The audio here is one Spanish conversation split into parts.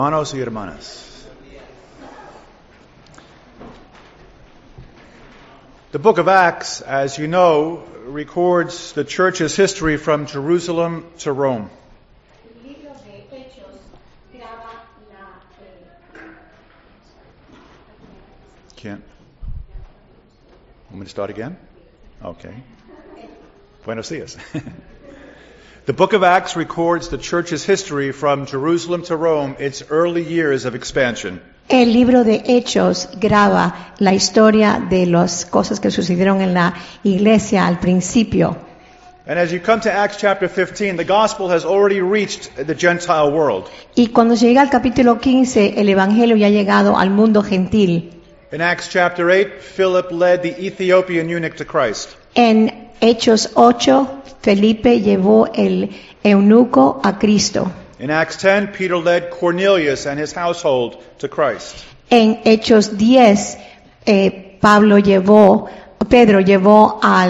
Hermanos y hermanas, the book of Acts, as you know, records the church's history from Jerusalem to Rome. Can't. Want me to start again? Okay. Buenos dias. The book of Acts records the church's history from Jerusalem to Rome, its early years of expansion. El libro de Hechos graba la historia de las cosas que sucedieron en la iglesia al principio. And as you come to Acts chapter 15, the gospel has already reached the Gentile world. Y cuando se llega al capítulo 15, el evangelio ya ha llegado al mundo gentil. In Acts chapter 8, Philip led the Ethiopian eunuch to Christ. En Hechos 8, Felipe llevó el eunuco a Cristo. In Acts 10, Peter led Cornelius and his household to Christ. En Hechos 10, Pedro llevó a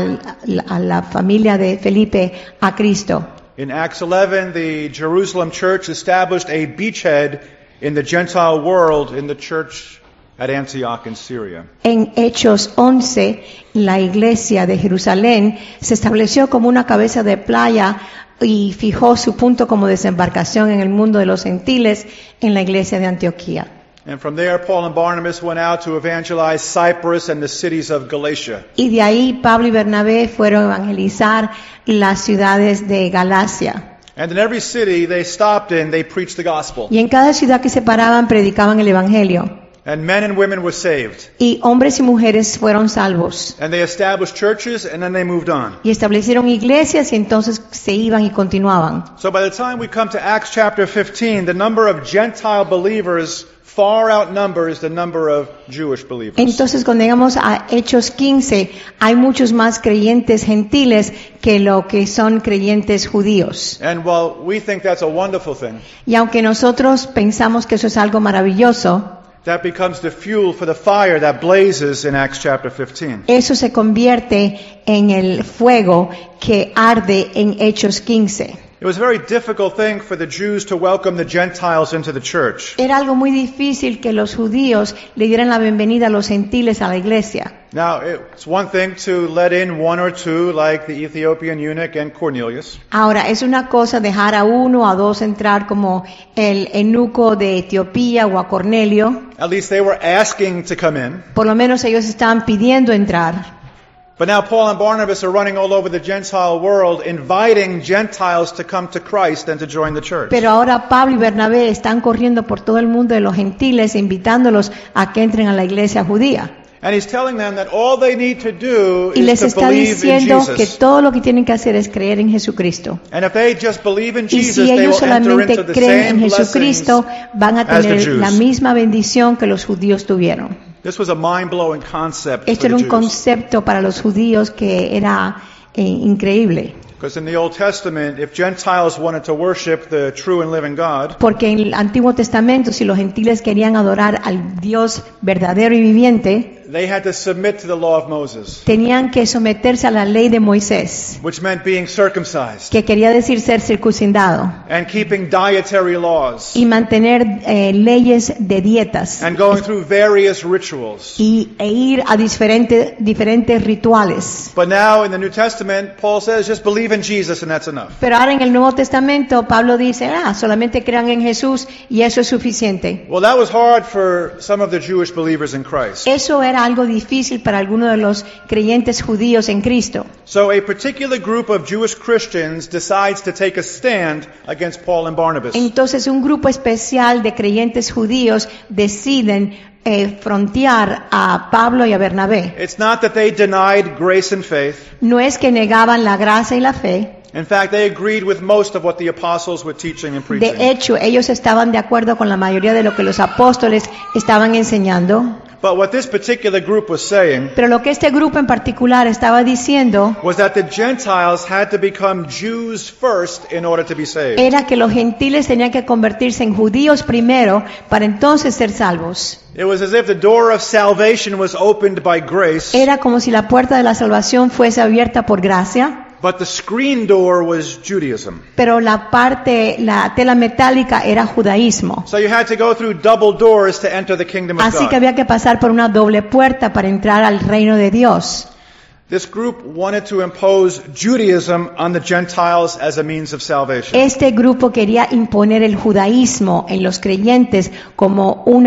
la familia de Felipe a Cristo. In Acts 11, the Jerusalem church established a beachhead in the Gentile world in the church at Antioch in Syria. En Hechos 11, la iglesia de Jerusalén se estableció como una cabeza de playa y fijó su punto como desembarcación en el mundo de los gentiles en la iglesia de Antioquía. And from there, Paul and Barnabas went out to evangelize Cyprus and the cities of Galatia. Y de ahí Pablo y Bernabé fueron a evangelizar las ciudades de Galacia. And in every city they stopped in, they preached the gospel. Y en cada ciudad que se paraban predicaban el evangelio. And men and women were saved. Y hombres y mujeres fueron salvos. And they established churches and then they moved on. Y establecieron iglesias y entonces se iban y continuaban. So by the time we come to Acts chapter 15, the number of Gentile believers far outnumbers the number of Jewish believers. Entonces cuando llegamos a Hechos 15, hay muchos más creyentes gentiles que lo que son creyentes judíos. And while we think that's a wonderful thing, Y aunque nosotros pensamos que eso es algo maravilloso, that becomes the fuel for the fire that blazes in Acts chapter 15. eso se convierte en el fuego que arde en Hechos 15. It was a very difficult thing for the Jews to welcome the Gentiles into the church. Era algo muy difícil que los judíos le dieran la bienvenida a los gentiles a la iglesia. Now, it's one thing to let in one or two, like the Ethiopian eunuch and Cornelius. Ahora, es una cosa dejar a uno o a dos entrar como el eunuco de Etiopía o a Cornelio. At least they were asking to come in. Por lo menos ellos estaban pidiendo entrar. But now Paul and Barnabas are running all over the Gentile world, inviting Gentiles to come to Christ and to join the church. Pero ahora Pablo y Bernabé están corriendo por todo el mundo de los gentiles, invitándolos a que entren a la iglesia judía. And he's telling them that all they need to do Y les is to está believe in diciendo que Jesus. todo lo que tienen que hacer es creer en Jesucristo. And if they just believe in Y Jesus, si they ellos will enter solamente into the creen en same blessings Jesucristo, van a as the tener Jews. la misma bendición que los judíos tuvieron. This was a mind-blowing concept Esto for era the un Jews. concepto para los judíos que era increíble. Because in the Old Testament, if Gentiles wanted to worship the true and living God, Porque en el Antiguo Testamento, si los gentiles querían adorar al Dios verdadero y viviente, they had to submit to the law of Moses, tenían que someterse a la ley de Moisés, which meant being circumcised que quería decir ser circuncidado, and keeping dietary laws y mantener leyes de dietas, and going through various rituals. e ir a diferentes rituales. But now in the New Testament, Paul says just believe in Jesus and that's enough. Pero ahora en el Nuevo Testamento, Pablo dice, solamente crean en Jesús y eso es suficiente. Well, that was hard for some of the Jewish believers in Christ. Eso era algo difícil para algunos de los creyentes judíos en Cristo. So a particular group of Jewish Christians decides to take a stand against Paul and Barnabas. Entonces un grupo especial de creyentes judíos deciden frontear a Pablo y a Bernabé. It's not that they denied grace and faith. No es que negaban la gracia y la fe. In fact, they agreed with most of what the apostles were teaching and preaching. De hecho, ellos estaban de acuerdo con la mayoría de lo que los apóstoles estaban enseñando. But what this particular group was saying Pero lo que este grupo en particular estaba diciendo was that the Gentiles had to become Jews first in order to be saved. era que los gentiles tenían que convertirse en judíos primero para entonces ser salvos. It was as if the door of salvation was opened by grace, Era como si la puerta de la salvación fuese abierta por gracia, But the screen door was Judaism. pero la tela metálica era judaísmo. So you had to go through double doors to enter the kingdom of Así que God. había que pasar por una doble puerta para entrar al reino de Dios. This group wanted to impose Judaism on the Gentiles as a means of salvation. Este grupo quería imponer el judaísmo en los creyentes como un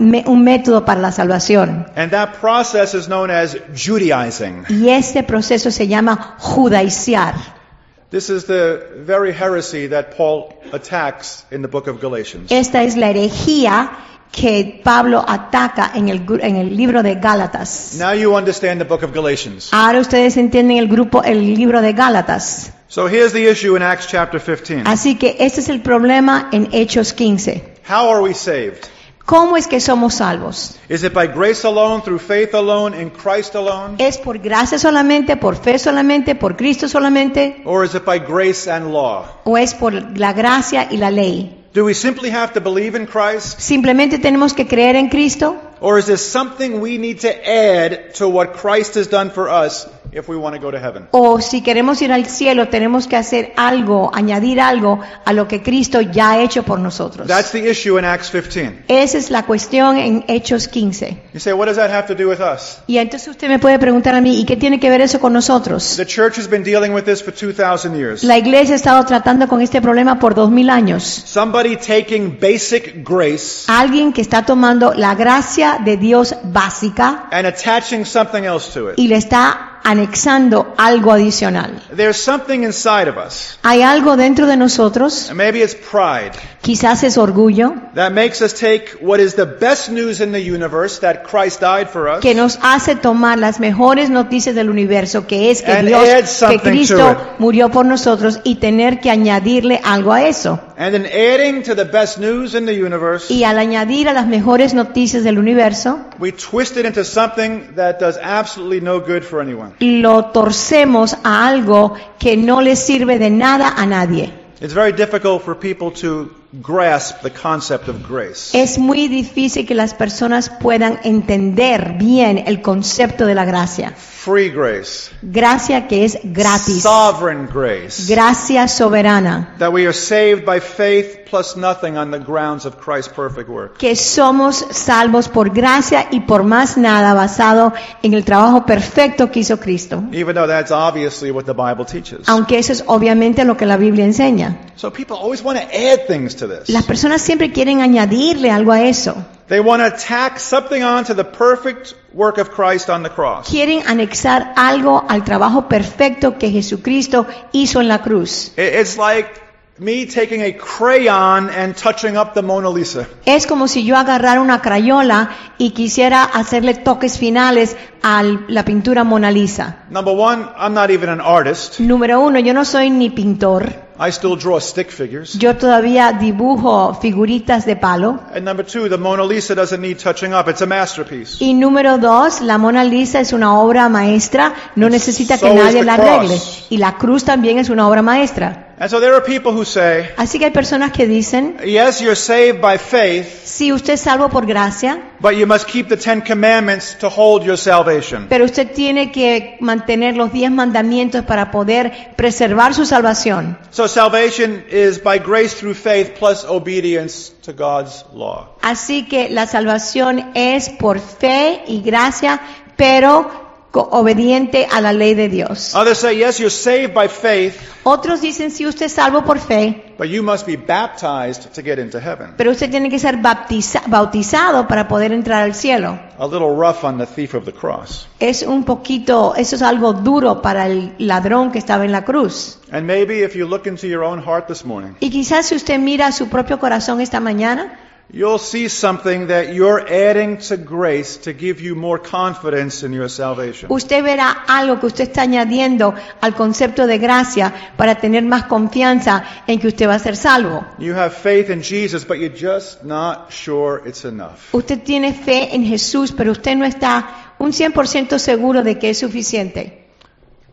método para la salvación. And that process is known as Judaizing. Y este proceso se llama judaizar. This is the very heresy that Paul attacks in the book of Galatians. Esta es la herejía que Pablo ataca en el libro de Gálatas. Now you understand the book of Galatians. Ahora ustedes entienden el libro de Gálatas. So here's the issue in Acts chapter 15. Así que este es el problema en Hechos 15. How are we saved? ¿Cómo es que somos salvos? Is it by grace alone, through faith alone, in Christ alone? ¿Es por gracia solamente, por fe solamente, por Cristo solamente? Or is it by grace and law? ¿O es por la gracia y la ley? Do we simply have to believe in Christ? ¿Simplemente tenemos que creer en Cristo? Or is there something we need to add to what Christ has done for us if we want to go to heaven? O si queremos ir al cielo, tenemos que hacer algo, añadir algo a lo que Cristo ya ha hecho por nosotros. That's the issue in Acts 15. Esa es la cuestión en Hechos 15. You say, what does that have to do with us? Y entonces usted me puede preguntar a mí, ¿y qué tiene que ver eso con nosotros? The church has been dealing with this for 2,000 years. La iglesia ha estado tratando con este problema por 2000 años. Somebody taking basic grace Alguien que está tomando la gracia de Dios básica and attaching something else to it. y le está anexando algo adicional. There's something inside of us, Hay algo dentro de nosotros, and maybe it's pride, quizás es orgullo, that makes us take what is the best news in the universe, that Christ died for us, que nos hace tomar las mejores noticias del universo, que es que And Dios, add que something to Cristo it. murió por nosotros y tener que añadirle algo a eso. and then adding to the best news in the universe, Y al añadir a las mejores noticias del universo, we twist it into something that does absolutely no good for anyone. lo torcemos a algo que no le sirve de nada a nadie. It's very difficult for people to grasp the concept of grace. Es muy difícil que las personas puedan entender bien el concepto de la gracia. Free grace, Gracia que es gratis. sovereign grace, Gracia soberana. that we are saved by faith plus nothing on the grounds of Christ's perfect work. Que somos salvos por gracia y por más nada basado en el trabajo perfecto que hizo Cristo. Even though that's obviously what the Bible teaches. Aunque eso es obviamente lo que la Biblia enseña. So people always want to add things to this. Las personas siempre quieren añadirle algo a eso. They want to tack something on to the perfect work of Christ on the cross. Quieren anexar algo al trabajo perfecto que Jesucristo hizo en la cruz. It's like me taking a crayon and touching up the Mona Lisa. Es como si yo agarrara una crayola y quisiera hacerle toques finales a la pintura Mona Lisa. Number one, I'm not even an artist. Número uno, yo no soy ni pintor. I still draw stick figures. Yo todavía dibujo figuritas de palo. And number two, the Mona Lisa doesn't need touching up. It's a masterpiece. Y número dos, la Mona Lisa es una obra maestra, no necesita que So is nadie the la cross. arregle. Y la cruz también es una obra maestra. And so there are people who say, Así que hay personas que dicen, yes, you're saved by faith, sí, usted es salvo por gracia, but you must keep the 10 commandments to hold your salvation. pero usted tiene que mantener los 10 mandamientos para poder preservar su salvación. So salvation is by grace through faith plus obedience to God's law. Así que la salvación es por fe y gracia, pero obediente a la ley de Dios. Others say, yes, you're saved by faith, Otros dicen, sí, usted es salvo por fe, but you must be baptized to get into heaven. pero usted tiene que ser bautizado para poder entrar al cielo. A little rough on the thief of the cross. Es un poquito, eso es algo duro para el ladrón que estaba en la cruz. And maybe if you look into your own heart this morning, Y quizás si usted mira su propio corazón esta mañana, you'll see something that you're adding to grace to give you more confidence in your salvation. usted verá algo que usted está añadiendo al concepto de gracia para tener más confianza en que usted va a ser salvo. You have faith in Jesus, but you're just not sure it's enough. Usted tiene fe en Jesús, pero usted no está un 100% seguro de que es suficiente.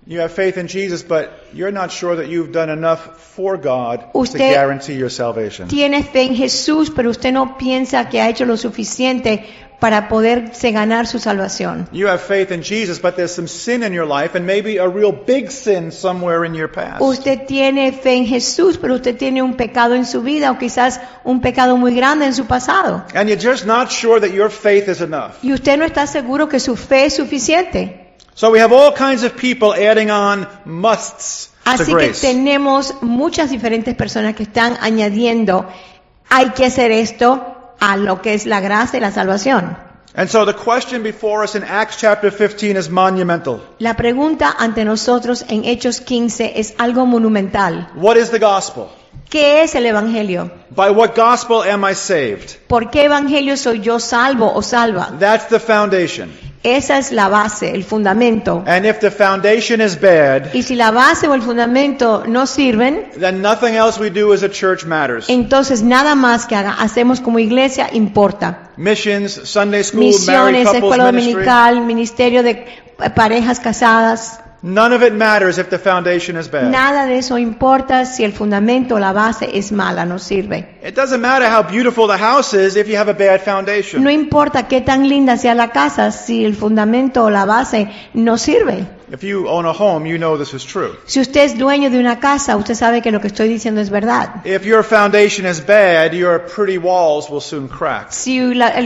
You have faith in Jesus, but you're not sure that you've done enough for God to Usted guarantee your salvation. Tiene fe en Jesús, pero usted no piensa que ha hecho lo suficiente para poderse ganar su salvación. You have faith in Jesus, but there's some sin in your life, and maybe a real big sin somewhere in your past. Usted tiene fe en Jesús, pero usted tiene un pecado en su vida o quizás un pecado muy grande en su pasado. And you're just not sure that your faith is enough. Y usted no está seguro que su fe es suficiente. So we have all kinds of people adding on musts to Así que grace. tenemos muchas diferentes personas que están añadiendo, hay que hacer esto a lo que es la gracia y la salvación. And so the question before us in Acts chapter 15 is monumental. La pregunta ante nosotros en Hechos 15 es algo monumental. What is the gospel? ¿Qué es el Evangelio? By what gospel am I saved? ¿Por qué Evangelio soy yo salvo o salva? That's the foundation. Esa es la base, el fundamento. And if the foundation is bad, Y si la base o el fundamento no sirven, then nothing else we do as a church matters. entonces nada más que hacemos como iglesia importa. Missions, Sunday school, married Misiones, couples escuela ministry. dominical, ministerio de parejas casadas. None of it matters if the foundation is bad. Nada de eso importa si el fundamento o la base es mala, no sirve. It doesn't matter how beautiful the house is if you have a bad foundation. No importa qué tan linda sea la casa si el fundamento o la base no sirve. If you own a home, you know this is true. Si usted es dueño de una casa, usted sabe que lo que estoy diciendo es verdad. If your foundation is bad, your pretty walls will soon crack. Si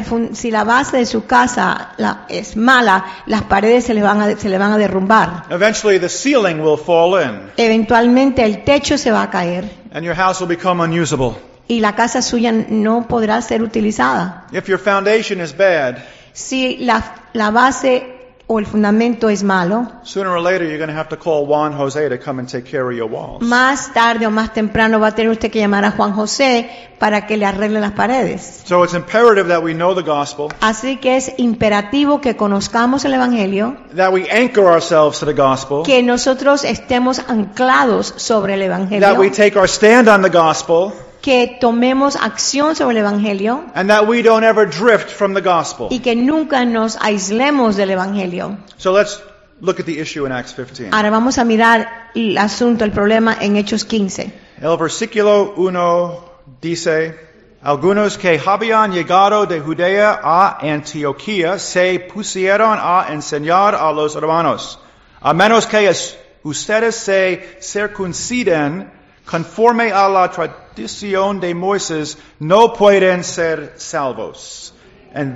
la base de su casa es mala, las paredes se le van a derrumbar. Eventually the ceiling will fall in Eventualmente el techo se va a caer and your house will become unusable. y la casa suya no podrá ser utilizada. If your foundation is bad, Si la base o el fundamento es malo, sooner or later you're going to have to call Juan Jose to come and take care of your walls. más tarde o más temprano va a tener usted que llamar a Juan José para que le arregle las paredes. So it's imperative that we know the gospel, Así que es imperativo que conozcamos el Evangelio, that we anchor ourselves to the gospel, que nosotros estemos anclados sobre el that we Evangelio, take our stand on the gospel, que tomemos acción sobre el Evangelio and that we don't ever drift from the gospel. y que nunca nos aislemos del Evangelio. So let's look at the issue in Acts 15. Ahora vamos a mirar el asunto, el problema en Hechos 15. El versículo 1 dice, algunos que habían llegado de Judea a Antioquía se pusieron a enseñar a los hermanos, a menos que ustedes se circunciden conforme a la tradición de Moisés, no pueden ser salvos. And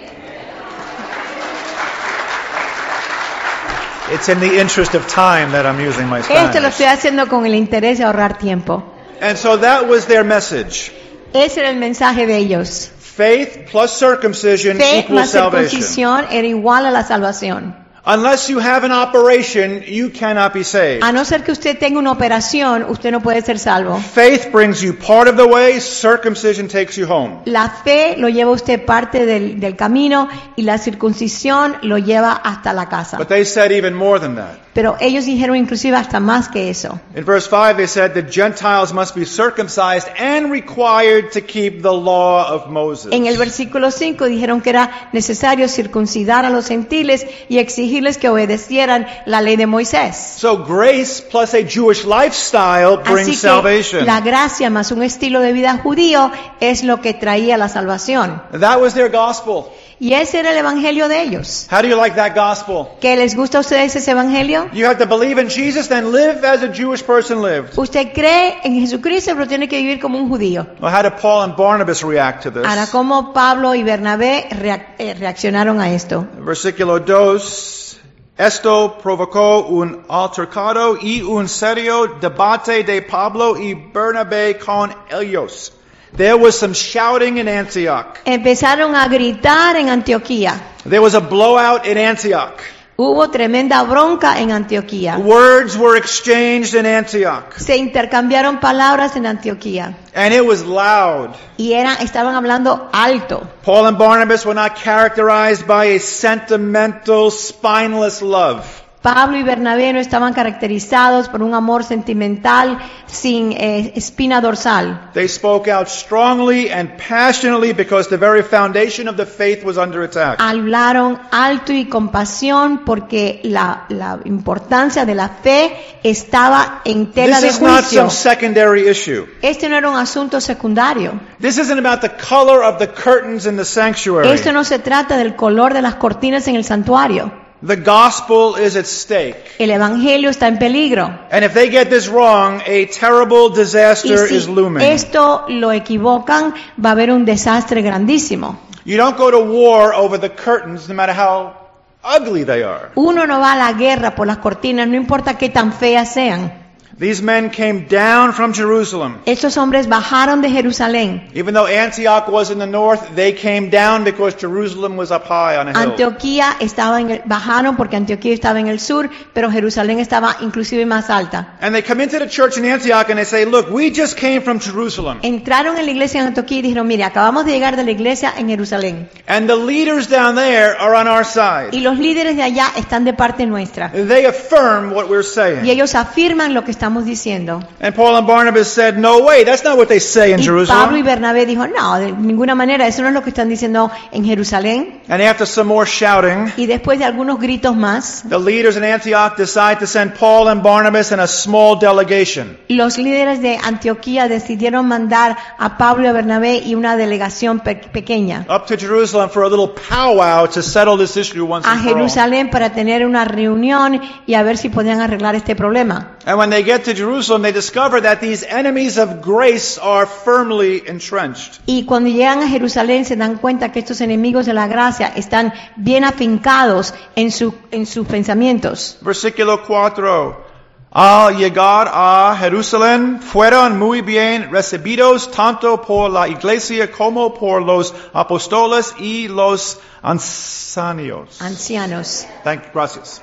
it's in the interest of time that I'm using my Esto lo Spanish. estoy haciendo con el interés de ahorrar tiempo. And so that was their message. Ese era el mensaje de ellos. Faith plus circumcision Fe equals más salvation. circuncisión era igual a la salvación. Unless you have an operation, you cannot be saved. A no ser que usted tenga una operación, usted no puede ser salvo. Faith brings you part of the way, circumcision takes you home. La fe lo lleva usted parte del camino y la circuncisión lo lleva hasta la casa. But they said even more than that. Pero ellos dijeron inclusive hasta más que eso. In verse 5 they said the Gentiles must be circumcised and required to keep the law of Moses. En el versículo 5 dijeron que era necesario circuncidar a los gentiles y exigirles que obedecieran la ley de Moisés. So grace plus a Jewish lifestyle Así brings que salvation. la gracia más un estilo de vida judío es lo que traía la salvación. That was their gospel. Y ese era el evangelio de ellos. How do you like that gospel? ¿Qué les gusta a ustedes ese evangelio? You have to believe in Jesus, then live as a Jewish person lived. Usted cree en Jesucristo, pero tiene que vivir como un judío. Well, how did Paul and Barnabas react to this? Ahora, ¿cómo Pablo y Bernabé reaccionaron a esto? Versículo 2. Esto provocó un altercado y un serio debate de Pablo y Bernabé con ellos. There was some shouting in Antioch. Empezaron a gritar en Antioquía. There was a blowout in Antioch. Hubo tremenda bronca en Antioquía. Words were exchanged in Antioch. Se intercambiaron palabras en Antioquía. And it was loud. Y estaban hablando alto. Paul and Barnabas were not characterized by a sentimental, spineless love. Pablo y Bernabé no estaban caracterizados por un amor sentimental sin espina dorsal. They spoke out strongly and passionately because the very foundation of the faith was under attack. Hablaron alto y con pasión porque la importancia de la fe estaba en tela This de is not juicio. some secondary issue. Este no era un asunto secundario. This isn't about the color of the curtains in the sanctuary. Esto no se trata del color de las cortinas en el santuario. The gospel is at stake. El evangelio está en peligro. And if they get this wrong, a terrible Y disaster is si looming. esto lo equivocan, va a haber un desastre grandísimo. You don't go to war over the curtains, no matter how ugly they are. Uno no va a la guerra por las cortinas, no importa qué tan feas sean. These men came down from Jerusalem. Estos hombres bajaron de Jerusalén. Even though Antioch was in the north, they came down because Jerusalem was up high on a hill. Antioquía estaba bajaron porque Antioquía estaba en el sur, pero Jerusalén estaba inclusive más alta. And they come into the church in Antioch and they say, look, we just came from Jerusalem. Entraron en la iglesia en Antioquía y dijeron, mire, acabamos de llegar de la iglesia en Jerusalén. And the leaders down there are on our side. Y los líderes de allá están de parte nuestra. They affirm what we're Y saying. ellos afirman lo que estamos diciendo. And Paul and Barnabas said, no way, that's not what they say in Y Pablo y Jerusalem. Bernabé dijo, no, de ninguna manera, eso no es lo que están diciendo en Jerusalén. And after some more shouting, Y después de algunos gritos más, the leaders in Antioch decide to send Paul and Barnabas and a small delegation. los líderes de Antioquía decidieron mandar a Pablo y a Bernabé y una delegación pequeña Up to Jerusalem for a little powwow to settle this issue once a and for all. Jerusalén para tener una reunión y a ver si podían arreglar este problema. And when they get to Jerusalem, they discover that these enemies of grace are firmly entrenched. Y cuando llegan a Jerusalén se dan cuenta que estos enemigos de la gracia están bien afincados en sus pensamientos. Versículo 4. Al llegar a Jerusalén, fueron muy bien recibidos tanto por la iglesia como por los apóstoles y los ancianos. Gracias.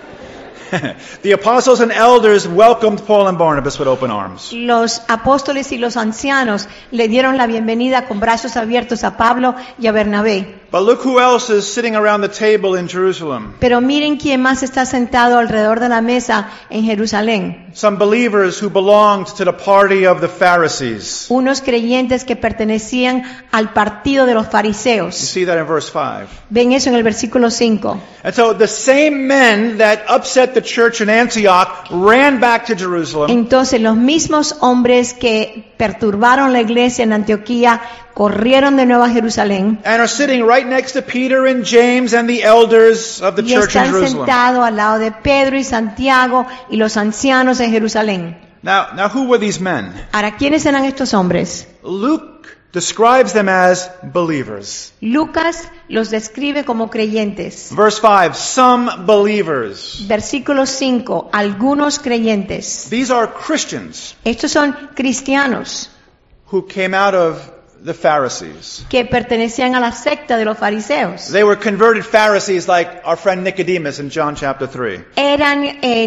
The apostles and elders welcomed Paul and Barnabas with open arms. Los apóstoles y los ancianos le dieron la bienvenida con brazos abiertos a Pablo y a Bernabé. But look who else is sitting around the table in Jerusalem. Pero miren quién más está sentado alrededor de la mesa en Jerusalén. Some believers who belonged to the party of the Pharisees. Unos creyentes que pertenecían al partido de los You fariseos. see that in verse 5. Ven eso en el versículo 5. And so the same men that upset the church in Antioch ran back to Jerusalem. Entonces los mismos hombres que perturbaron la iglesia en Antioquía corrieron de nuevo a Jerusalén And are sitting right next to Peter and James and the elders of the y church in están Jerusalem. sentados al lado de Pedro y Santiago y los ancianos en Jerusalén. Now who were these men? Ahora, ¿quiénes eran estos hombres? Luke describes them as believers. Lucas los describe como creyentes. Verse 5, some believers. Versículo 5, algunos creyentes. These are Christians Estos son cristianos who came out of the Pharisees. que pertenecían a la secta de los fariseos. They were converted Pharisees like our friend Nicodemus in John chapter 3. Eran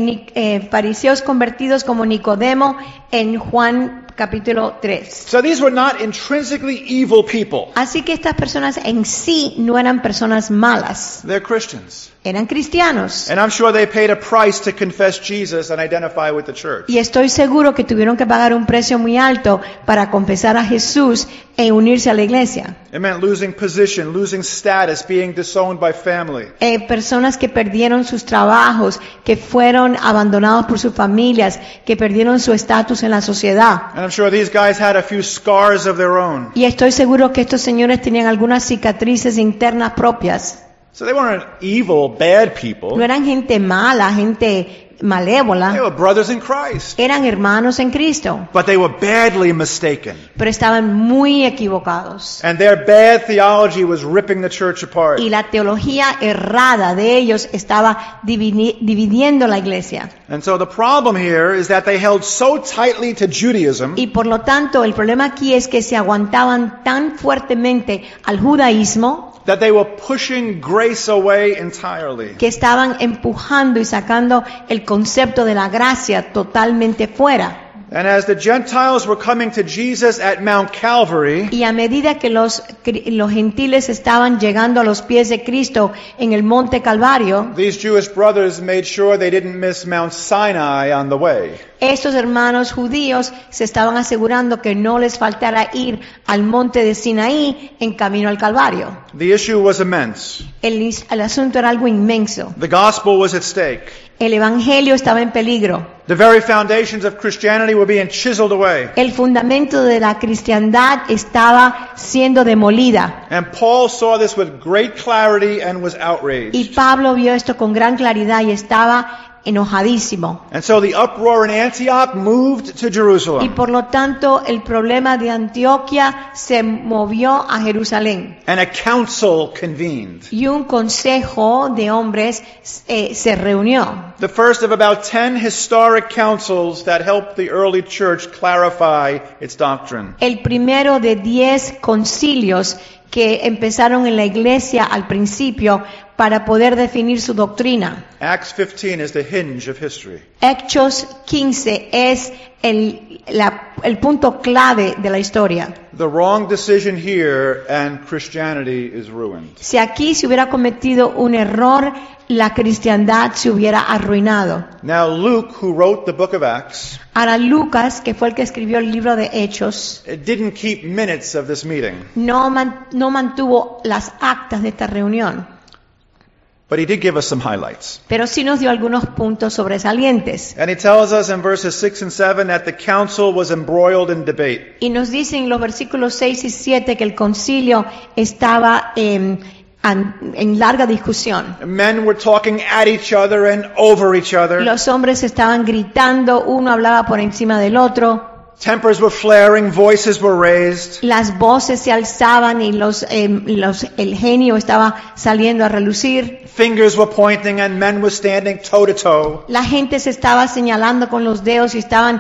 fariseos convertidos como Nicodemo en Juan capítulo 3. So these were not intrinsically evil people. Así que estas personas en sí no eran personas malas, They're Christians. eran cristianos. And I'm sure they paid a price to confess Jesus and identify with the church. Y estoy seguro que tuvieron que pagar un precio muy alto para confesar a Jesús e unirse a la iglesia. It meant losing position, losing status, being disowned by family. Personas que perdieron sus trabajos, que fueron abandonados por sus familias, que perdieron su estatus en la sociedad. And I'm sure these guys had a few scars of their own. Y estoy seguro que estos señores tenían algunas cicatrices internas propias. So they weren't evil, bad No people. eran gente mala, gente They malévola. were brothers in Christ. Eran hermanos en Cristo, But they were badly mistaken. pero estaban muy equivocados. And their bad theology was ripping the church apart. Y la teología errada de ellos estaba dividiendo la iglesia. And so the problem here is that they held so tightly to Judaism Y por lo tanto, el problema aquí es que se aguantaban tan fuertemente al judaísmo that they were pushing grace away entirely. que estaban empujando y sacando el concepto de la gracia totalmente fuera. And as the Gentiles were coming to Jesus at Mount Calvary, Y a medida que los gentiles estaban llegando a los pies de Cristo en el monte Calvario, these Jewish brothers made sure they didn't miss Mount Sinai on the way. estos hermanos judíos se estaban asegurando que no les faltara ir al monte de Sinaí en camino al Calvario. The issue was immense. El asunto era algo inmenso. The gospel was at stake. El evangelio estaba en peligro. The very foundations of Christianity were being chiseled away. El fundamento de la cristiandad estaba siendo demolida. And Paul saw this with great clarity and was Y outraged. Pablo vio esto con gran claridad y estaba enojadísimo. And so the uproar in Antioch moved to Y Jerusalem. por lo tanto, el problema de Antioquia se movió a Jerusalén. And a council convened. Y un consejo de hombres se reunió. The first of about 10 historic councils that helped the early church clarify its doctrine. El primero de 10 concilios que empezaron en la iglesia al principio para poder definir su doctrina. Acts 15 is the hinge of history. Hechos 15 es el punto clave de la historia. The wrong decision here and Christianity is ruined. Si aquí se hubiera cometido un error, la cristiandad se hubiera arruinado. Now Luke, who wrote the book of Acts, Ahora Lucas, que fue el que escribió el libro de Hechos, didn't keep minutes of this meeting, no mantuvo las actas de esta reunión, but he did give us some highlights. pero sí nos dio algunos puntos sobresalientes. And he tells us in verses 6 and 7 that the council was embroiled in debate. Y nos dicen en los versículos 6 y 7 que el concilio estaba en larga discusión. Men were talking at each other and over each other. Los hombres estaban gritando, uno hablaba por encima del otro. Tempers were flaring, voices were raised. Las voces se alzaban y el genio estaba saliendo a relucir. Fingers were pointing and men were standing toe to toe. La gente se estaba señalando con los dedos y estaban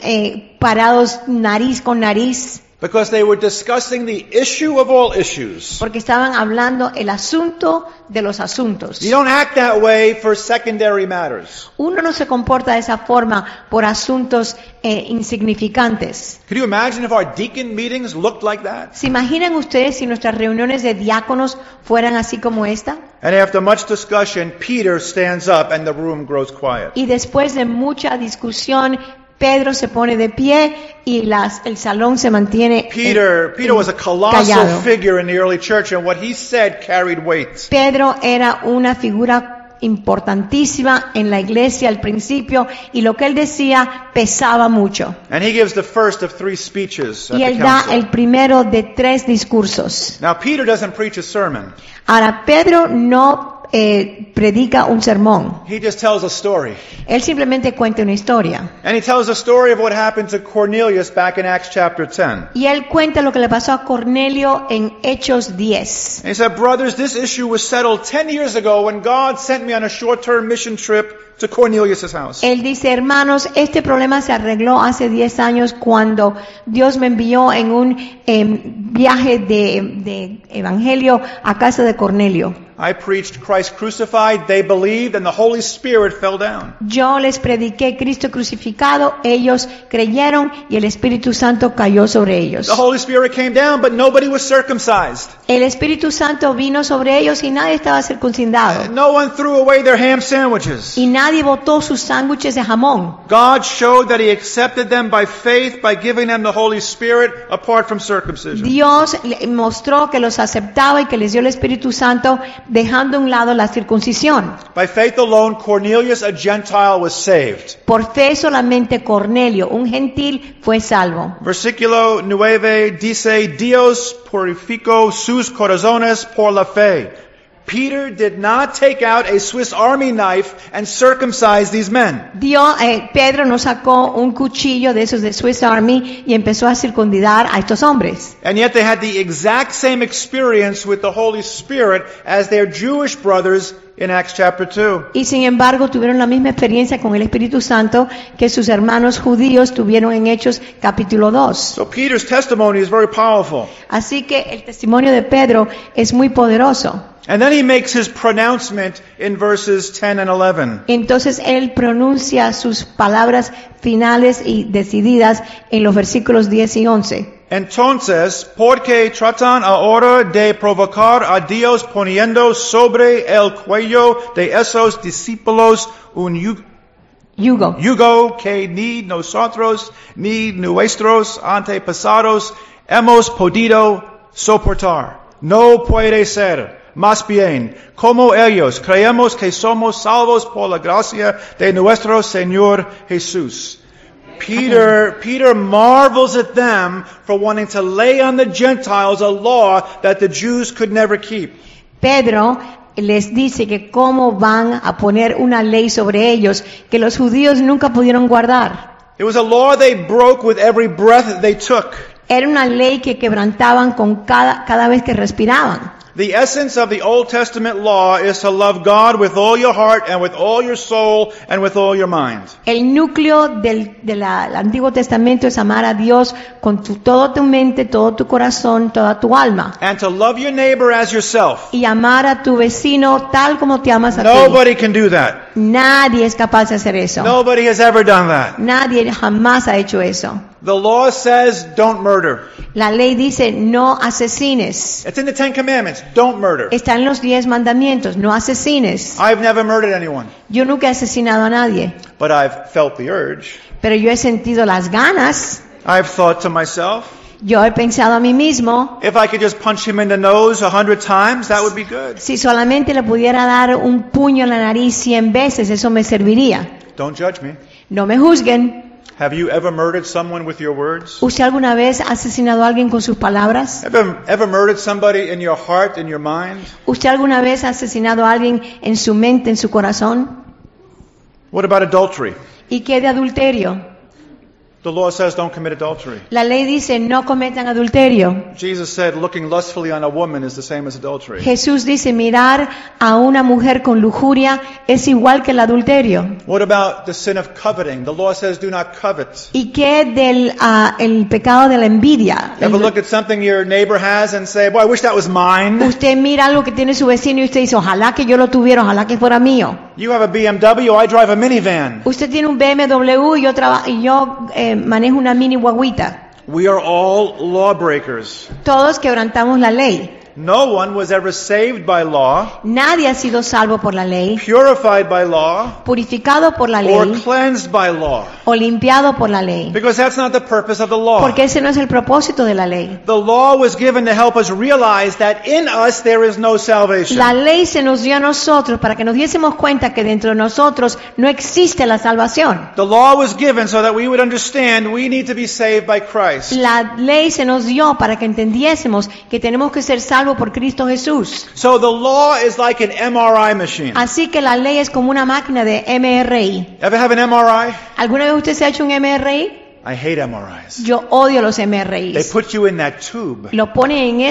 parados nariz con nariz. Because they were discussing the issue of all issues. Porque estaban hablando el asunto de los asuntos. You don't act that way for secondary matters. Uno no se comporta de esa forma por asuntos insignificantes. Could you imagine if our deacon meetings looked like that? ¿Se imaginan ustedes si nuestras reuniones de diáconos fueran así como esta? And after much discussion, Peter stands up and the room grows quiet. Y después de mucha discusión, Pedro se pone de pie y el salón se mantiene Peter was a colossal callado. figure in the early church, and what he said carried weight. Pedro era una figura importantísima en la iglesia al principio y lo que él decía pesaba mucho. And he gives the first of 3 speeches at Y the él da council. el primero de 3 discursos. Now, Peter doesn't preach a sermon. Ahora, Pedro no predica un sermón. He just tells a story. Él simplemente cuenta una historia. And he tells the story of what happened to Cornelius back in Acts chapter 10. Y él cuenta lo que le pasó a Cornelio en Hechos 10. And he said, brothers, this issue was settled 10 years ago when God sent me on a short-term mission trip to Cornelius' house. Él dice, hermanos, este problema se arregló hace 10 años cuando Dios me envió en un viaje de evangelio a casa de Cornelio. I preached Christ crucified, they believed, and the Holy Spirit fell down. Yo les prediqué Cristo crucificado, ellos creyeron y el Espíritu Santo cayó sobre ellos. The Holy Spirit came down, but nobody was circumcised. El Espíritu Santo vino sobre ellos y nadie estaba circuncidado. No one threw away their ham sandwiches. Y nadie botó sus sándwiches de jamón. God showed that He accepted them by faith by giving them the Holy Spirit apart from circumcision. Dios le mostró que los aceptaba y que les dio el Espíritu Santo dejando a un lado la circuncisión. By faith alone, Cornelius, a Gentile, was saved. Por fe solamente Cornelio, un gentil, fue salvo. Versículo 9 dice, Dios purificó sus corazones por la fe. Peter did not take out a Swiss Army knife and circumcise these men. Pedro no sacó un cuchillo de esos de Swiss Army y empezó a circuncidar a estos hombres. And yet they had the exact same experience with the Holy Spirit as their Jewish brothers in Acts chapter 2. Y sin embargo tuvieron la misma experiencia con el Espíritu Santo que sus hermanos judíos tuvieron en Hechos capítulo 2. So Peter's testimony is very powerful. Así que el testimonio de Pedro es muy poderoso. And then he makes his pronouncement in verses 10 and 11. Entonces él pronuncia sus palabras finales y decididas en los versículos 10 y 11. Entonces, porque tratan ahora de provocar a Dios poniendo sobre el cuello de esos discípulos un yugo que ni nosotros ni nuestros antepasados hemos podido soportar. No puede ser. Más bien, como ellos, creemos que somos salvos por la gracia de nuestro Señor Jesús. Peter marvels at them for wanting to lay on the Gentiles a law that the Jews could never keep. Pedro les dice que cómo van a poner una ley sobre ellos que los judíos nunca pudieron guardar. It was a law they broke with every breath they took. Era una ley que quebrantaban con cada vez que respiraban. The essence of the Old Testament law is to love God with all your heart and with all your soul and with all your mind. El núcleo del Antiguo Testamento es amar a Dios con toda tu mente, todo tu corazón, toda tu alma. And to love your neighbor as yourself. Y amar a tu vecino tal como te amas a ti. Nobody can do that. Nadie es capaz de hacer eso. Nobody has ever done that. Nadie jamás ha hecho eso. The law says don't murder. La ley dice no asesines. It's in the 10 Commandments. Don't murder. Está en los 10 mandamientos, no asesines. I've never murdered anyone. Yo nunca he asesinado a nadie, But I've felt the urge. pero yo he sentido las ganas. I've thought to myself, Yo he pensado a mí mismo, if I could just punch him in the nose 100 times, that would be good. si solamente le pudiera dar un puño en la nariz 100 veces, eso me serviría. Don't judge me. No me juzguen. Have you ever murdered someone with your words? ¿Usted alguna vez ha asesinado a alguien con sus palabras? Ever murdered somebody in your heart, in your mind? ¿Usted alguna vez ha asesinado a alguien en su mente, en su corazón? What about adultery? ¿Y qué de adulterio? The law says don't commit adultery. La ley dice no cometan adulterio. Jesus said looking lustfully on a woman is the same as adultery. Jesús dice mirar a una mujer con lujuria es igual que el adulterio. What about the sin of coveting? The law says do not covet. ¿Y qué del el pecado de la envidia? Ever look at something your neighbor has and say, boy, I wish that was mine? Usted mira algo que tiene su vecino y usted dice, ojalá que yo lo tuviera, ojalá que fuera mío. You have a BMW, I drive a minivan. Usted tiene un BMW y yo manejo una mini guaguita. We are all lawbreakers. Todos quebrantamos la ley. No one was ever saved by law, Nadie ha sido salvo por la ley, purified by law, purificado por la or ley cleansed by law. o limpiado por la ley. Because that's not the purpose of the law. Porque ese no es el propósito de la ley. The law was given to help us realize that in us there is no salvation. La ley se nos dio a nosotros para que nos diésemos cuenta que dentro de nosotros no existe la salvación. The law was given so that we would understand we need to be saved by Christ. La ley se nos dio para que entendiésemos que tenemos que ser salvos por Cristo Jesús. So the law is like an MRI machine. Así que la ley es como una máquina de MRI. Ever have an MRI? ¿Alguna vez usted se ha hecho un MRI? I hate MRIs. Yo odio los They MRIs. put you in that tube. Lo pone en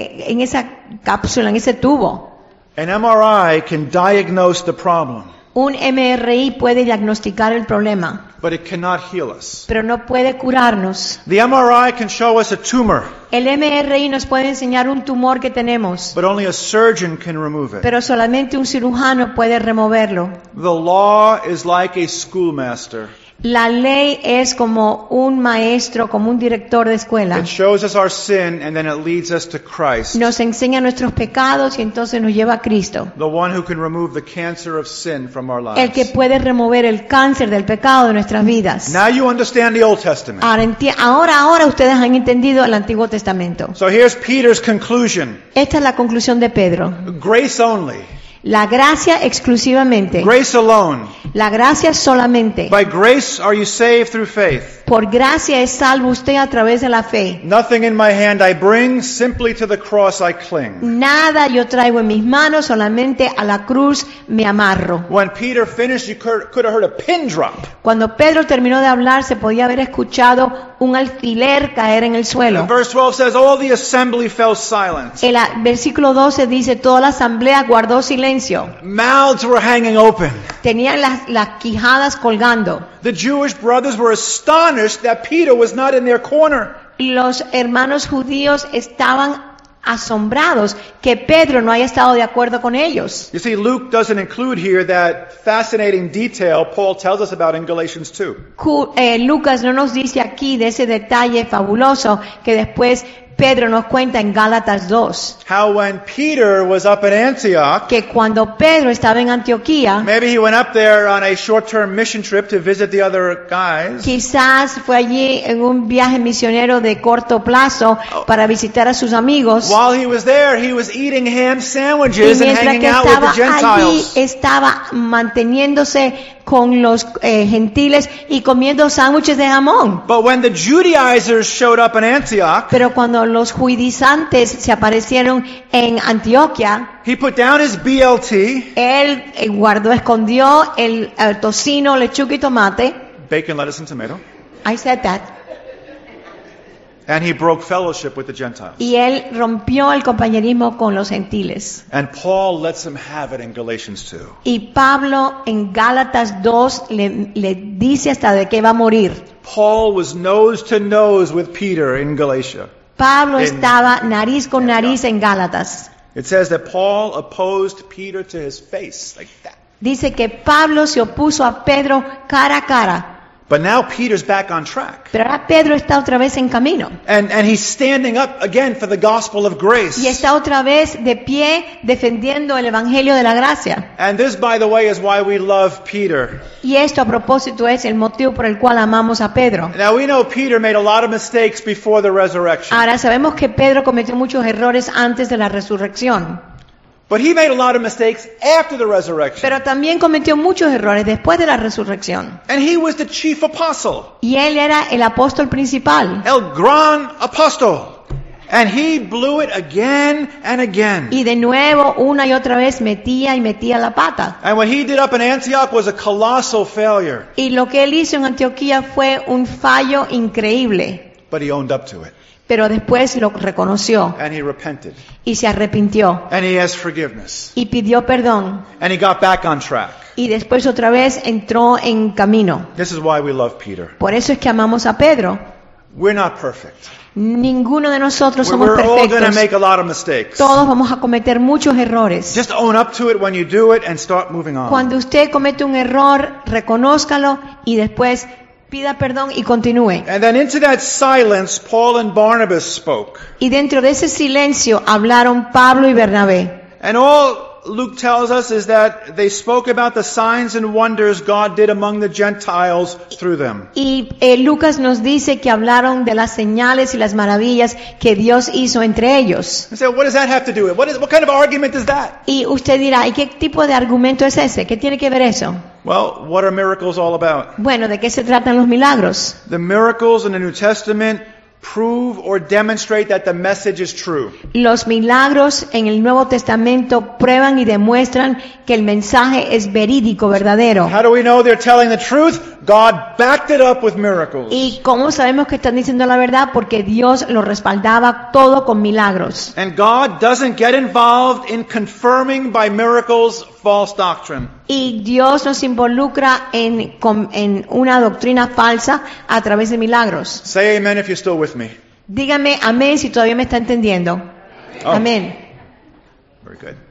esa cápsula, en ese tubo. An MRI can diagnose the problem, Un MRI puede diagnosticar el problema, but it cannot heal us. pero no puede curarnos. The MRI can show us a tumor, El MRI nos puede enseñar un tumor que tenemos, but only a surgeon can remove it. pero solamente un cirujano puede removerlo. The law is like a schoolmaster. La ley es como un maestro, como un director de escuela. It shows us our sin and then it leads us to Christ, Nos enseña nuestros pecados y entonces nos lleva a Cristo. the one who can remove the cancer of sin from our El que lives. puede remover el cáncer del pecado de nuestras vidas. Now you understand the Old Testament. Ahora ustedes han entendido el Antiguo Testamento. So here's Peter's conclusion. Esta es la conclusión de Pedro. Grace only. La gracia exclusivamente. Grace alone. La gracia solamente. By grace are you saved through faith. Por gracia es salvo usted a través de la fe. Nothing in my hand I bring, simply to the cross I cling. Nada yo traigo en mis manos, solamente a la cruz me amarro. When Peter finished, you could have heard a pin drop. Cuando Pedro terminó de hablar, se podía haber escuchado un alfiler caer en el suelo. And verse 12 says, all the assembly fell silent. El versículo 12 dice, toda la asamblea guardó silencio. Mouths were hanging open. Tenían las quijadas colgando. The Jewish brothers were astonished that Peter was not in their corner. Los hermanos judíos estaban asombrados que Pedro no haya estado de acuerdo con ellos. You see, Luke doesn't include here that fascinating detail Paul tells us about in Galatians 2. Lucas no nos dice aquí de ese detalle fabuloso que después Pedro nos cuenta en Gálatas 2. How when Peter was up in Antioch, Que cuando Pedro estaba en Antioquía, maybe he went up there on a short-term mission trip to visit the other guys. quizás fue allí en un viaje misionero de corto plazo para visitar a sus amigos. While he was there, he was eating ham Y sandwiches and mientras hanging que out with estaba the allí, Gentiles. estaba manteniéndose con los gentiles y comiendo sándwiches de jamón. But when the Judaizers showed up in Antioch, Pero cuando los judaizantes se aparecieron en Antioquia, he put down his BLT, él escondió el tocino, lechuga y tomate. bacon, lettuce, and tomato, I said that. and he broke fellowship with the Gentiles. Y él rompió el compañerismo con los gentiles. And Paul lets him have it in Galatians 2. Y Pablo en Gálatas 2 le dice hasta de qué va a morir. Paul was nose to nose with Peter in Galatia. Pablo En- estaba nariz con nariz en Gálatas. It says that Paul opposed Peter to his face, like that. Dice que Pablo se opuso a Pedro cara a cara. But now Peter's back on track. Pero ahora Pedro está otra vez en camino. And he's standing up again for the gospel of grace. Y está otra vez de pie defendiendo el Evangelio de la Gracia. And this, by the way, is why we love Peter. Y esto a propósito es el motivo por el cual amamos a Pedro. Now we know Peter made a lot of mistakes before the resurrection. Ahora sabemos que Pedro cometió muchos errores antes de la resurrección. But he made a lot of mistakes after the resurrection. Pero también cometió muchos errores después de la resurrección. And he was the chief apostle, Y él era el apóstol principal. el gran apóstol. And he blew it again and again. Y de nuevo, una y otra vez, metía la pata. And what he did up in Antioch was a colossal failure. Y lo que él hizo en Antioquía fue un fallo increíble. But he owned up to it. Pero después lo reconoció And he repented. y se arrepintió And he asked forgiveness. y pidió perdón. And he got back on track. Y después otra vez entró en camino. This is why we love Peter. Por eso es que amamos a Pedro. We're not perfect. Ninguno de nosotros somos We're all going to perfectos. make a lot of mistakes. Todos vamos a cometer muchos errores. Just own up to it when you do it and start moving on. Cuando usted comete un error, reconózcalo y después pida perdón y continúe. And then into that silence, Paul and Barnabas spoke. Y dentro de ese silencio hablaron Pablo y Bernabé. And all Luke tells us is that they spoke about the signs and wonders God did among the Gentiles through them. Y Lucas nos dice que hablaron de las señales y las maravillas que Dios hizo entre ellos. I said, what does that have to do with it? What kind of argument is that? Y usted dirá, ¿y qué tipo de argumento es ese? ¿Qué tiene que ver eso? Well, what are miracles all about? Bueno, ¿de qué se tratan los milagros? The miracles in the New Testament prove or demonstrate that the message is true. Los milagros en el Nuevo Testamento prueban y demuestran que el mensaje es verídico, verdadero. How do we know they're telling the truth? God backed it up with miracles. ¿Y cómo sabemos que están diciendo la verdad? Porque Dios lo respaldaba todo con milagros. And God doesn't get involved in confirming by miracles false doctrine. Y Dios nos involucra en una doctrina falsa a través de milagros. Say amen if you're still with me. Dígame amén si todavía me está entendiendo. Oh. Amén. Very good.